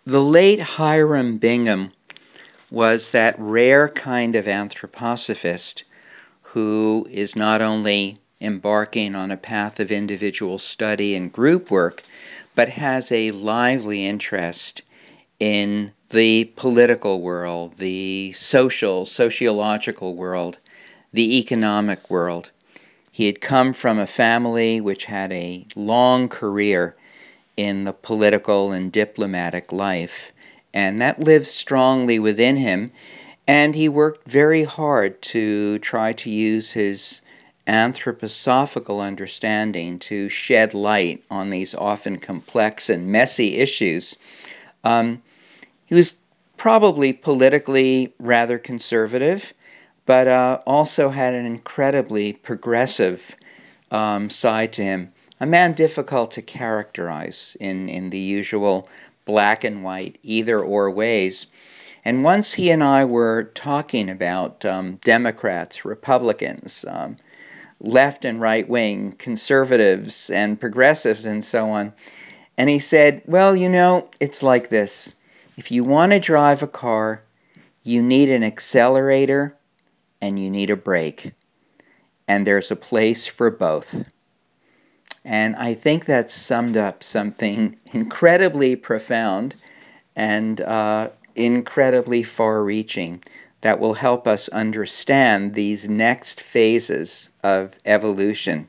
The late Hiram Bingham was that rare kind of anthroposophist who is not only embarking on a path of individual study and group work, but has a lively interest in the political world, the sociological world, the economic world. He had come from a family which had a long career in the political and diplomatic life, and that lives strongly within him. And he worked very hard to try to use his anthroposophical understanding to shed light on these often complex and messy issues. He was probably politically rather conservative, but also had an incredibly progressive side to him. A man difficult to characterize in the usual black and white, either or ways. And once he and I were talking about Democrats, Republicans, left and right wing, conservatives and progressives and so on. And he said, well, it's like this. If you want to drive a car, you need an accelerator and you need a brake. And there's a place for both. And I think that summed up something incredibly profound and incredibly far-reaching that will help us understand these next phases of evolution.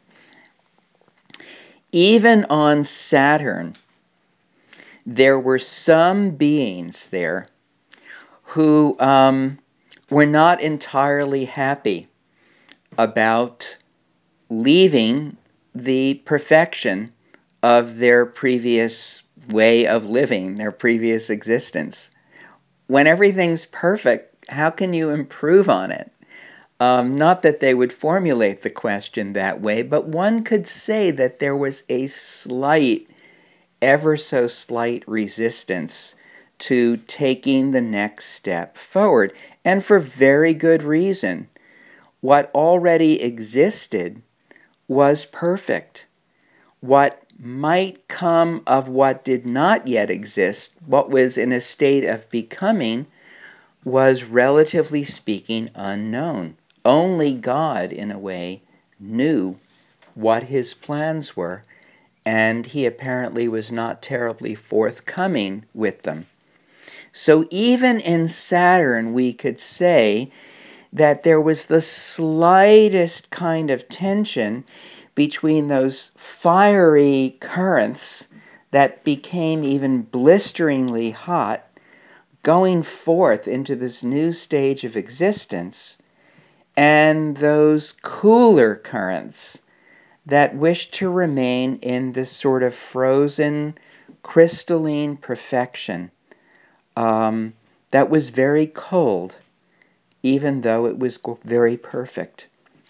Even on Saturn, there were some beings there who were not entirely happy about leaving the perfection of their previous way of living, their previous existence. When everything's perfect, how can you improve on it? Not that they would formulate the question that way, but one could say that there was a slight, ever so slight resistance to taking the next step forward, and for very good reason. What already existed was perfect. What might come of what did not yet exist, what was in a state of becoming, was relatively speaking unknown. Only God, in a way, knew what his plans were, and he apparently was not terribly forthcoming with them. So even in Saturn, we could say that there was the slightest kind of tension between those fiery currents that became even blisteringly hot, going forth into this new stage of existence, and those cooler currents that wished to remain in this sort of frozen, crystalline perfection that was very cold, even though it was very perfect.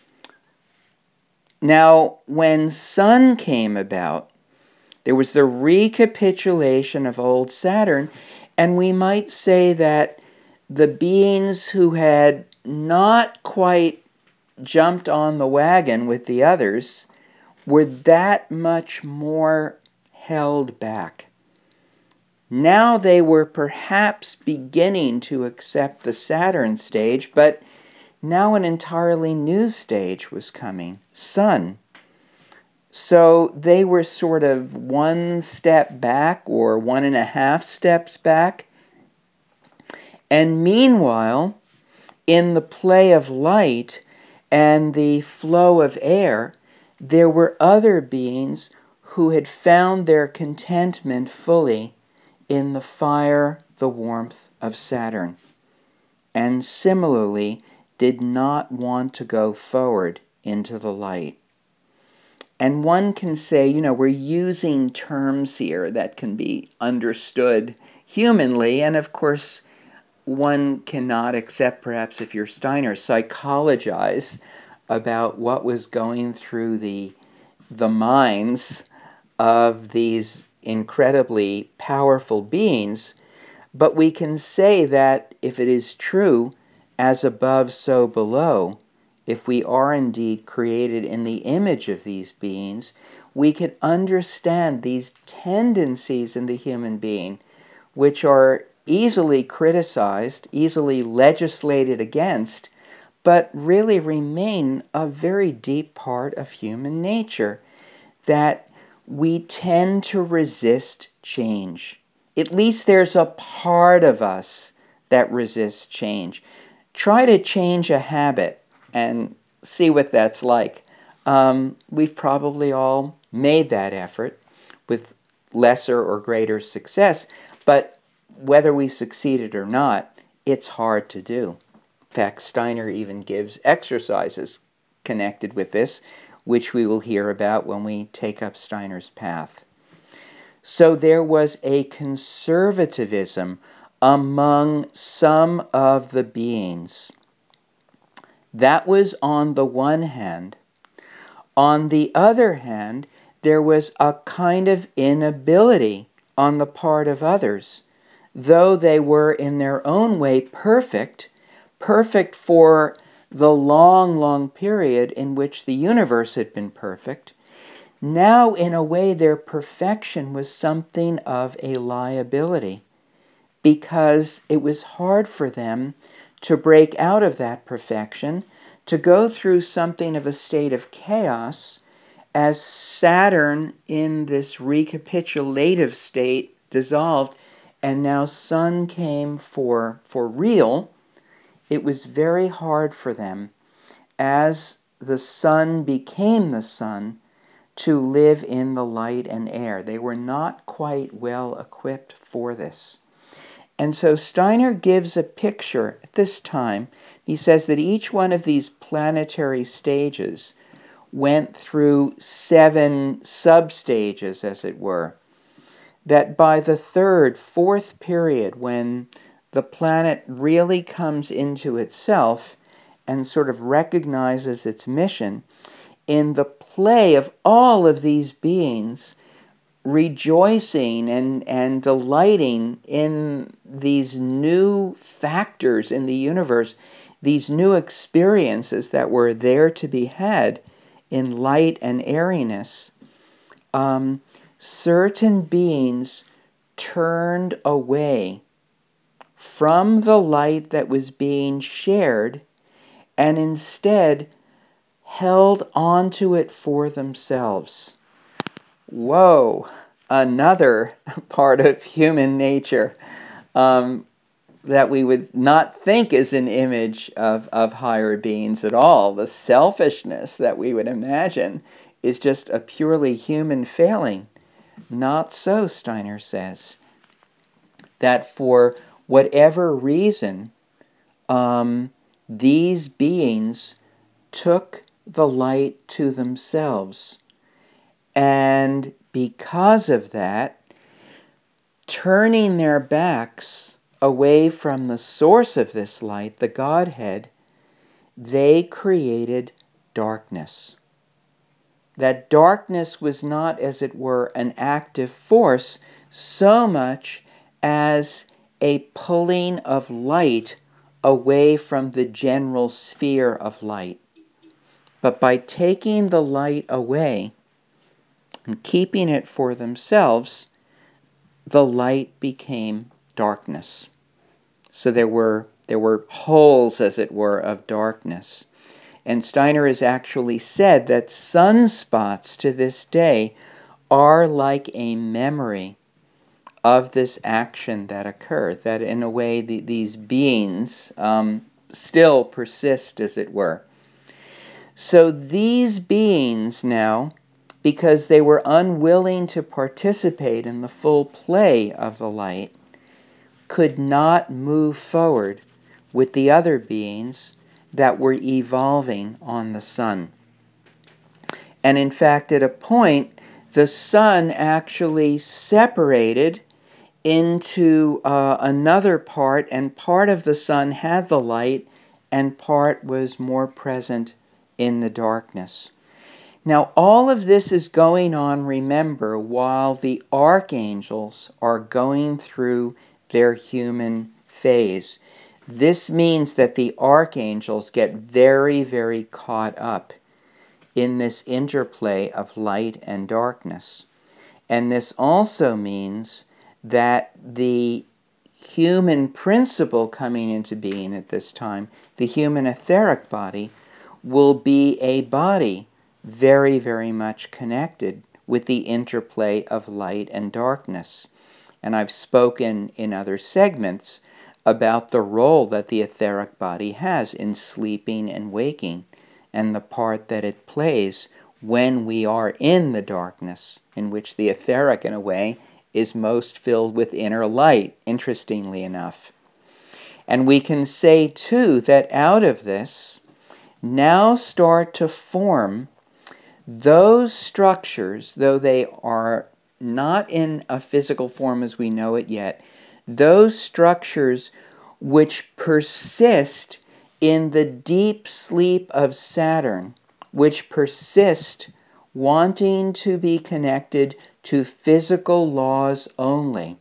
Now, when Sun came about, there was the recapitulation of old Saturn, and we might say that the beings who had not quite jumped on the wagon with the others were that much more held back. Now they were perhaps beginning to accept the Saturn stage, but now an entirely new stage was coming, Sun. So they were sort of one step back or 1.5 steps back. And meanwhile, in the play of light and the flow of air, there were other beings who had found their contentment fully in the fire, the warmth of Saturn, and similarly did not want to go forward into the light. And one can say, we're using terms here that can be understood humanly, and of course, one cannot, except perhaps if you're Steiner, psychologize about what was going through the minds of these incredibly powerful beings, but we can say that if it is true, as above, so below, if we are indeed created in the image of these beings, we can understand these tendencies in the human being which are easily criticized, easily legislated against, but really remain a very deep part of human nature, that we tend to resist change. At least there's a part of us that resists change. Try to change a habit and see what that's like. We've probably all made that effort with lesser or greater success, but whether we succeeded or not, it's hard to do. In fact, Steiner even gives exercises connected with this, which we will hear about when we take up Steiner's path. So there was a conservatism among some of the beings. That was on the one hand. On the other hand, there was a kind of inability on the part of others. Though they were in their own way perfect for the long, long period in which the universe had been perfect, now in a way their perfection was something of a liability, because it was hard for them to break out of that perfection, to go through something of a state of chaos, as Saturn in this recapitulative state dissolved, and now Sun came for real. It was very hard for them, as the Sun became the Sun, to live in the light and air. They were not quite well equipped for this. And so Steiner gives a picture at this time. He says that each one of these planetary stages went through 7 sub-stages, as it were. That by the 3rd, 4th period, when the planet really comes into itself and sort of recognizes its mission, in the play of all of these beings rejoicing and delighting in these new factors in the universe, these new experiences that were there to be had in light and airiness, certain beings turned away from the light that was being shared and instead held onto it for themselves. Whoa, another part of human nature that we would not think is an image of higher beings at all. The selfishness that we would imagine is just a purely human failing. Not so, Steiner says. That for whatever reason, these beings took the light to themselves. And because of that, turning their backs away from the source of this light, the Godhead, they created darkness. That darkness was not, as it were, an active force so much as a pulling of light away from the general sphere of light. But by taking the light away and keeping it for themselves, the light became darkness. So there were holes, as it were, of darkness. And Steiner has actually said that sunspots to this day are like a memory of this action that occurred, that in a way these beings still persist, as it were. So these beings now, because they were unwilling to participate in the full play of the light, could not move forward with the other beings that were evolving on the sun. And in fact, at a point, the sun actually separated into another part, and part of the sun had the light, and part was more present in the darkness. Now, all of this is going on, remember, while the archangels are going through their human phase. This means that the archangels get very, very caught up in this interplay of light and darkness. And this also means that the human principle coming into being at this time, the human etheric body, will be a body very, very much connected with the interplay of light and darkness. And I've spoken in other segments about the role that the etheric body has in sleeping and waking, and the part that it plays when we are in the darkness, in which the etheric, in a way, is most filled with inner light, interestingly enough. And we can say, too, that out of this now start to form those structures, though they are not in a physical form as we know it yet, those structures which persist in the deep sleep of Saturn, which persist wanting to be connected to physical laws only.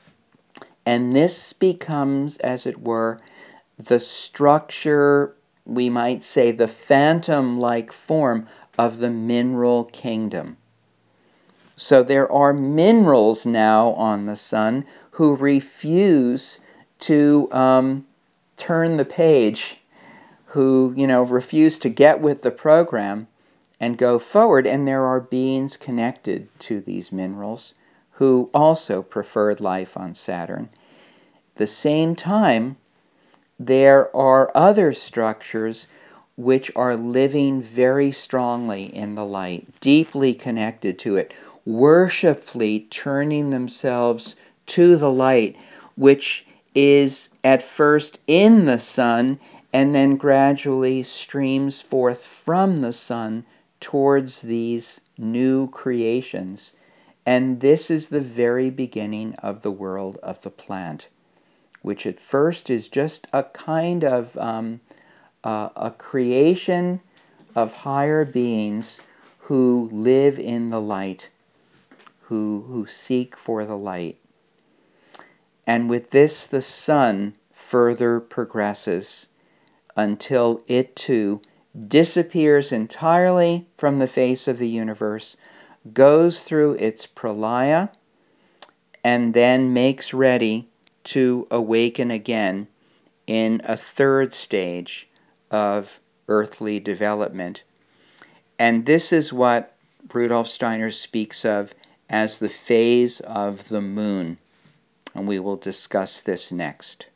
And this becomes, as it were, the structure, we might say, the phantom-like form of the mineral kingdom. So there are minerals now on the sun who refuse to turn the page, who, refuse to get with the program and go forward. And there are beings connected to these minerals who also preferred life on Saturn. At the same time, there are other structures which are living very strongly in the light, deeply connected to it, worshipfully turning themselves to the light, which is at first in the sun and then gradually streams forth from the sun towards these new creations. And this is the very beginning of the world of the plant, which at first is just a kind of a creation of higher beings who live in the light, who seek for the light. And with this, the sun further progresses until it too disappears entirely from the face of the universe, goes through its pralaya, and then makes ready to awaken again in a third stage of earthly development. And this is what Rudolf Steiner speaks of as the phase of the moon. And we will discuss this next.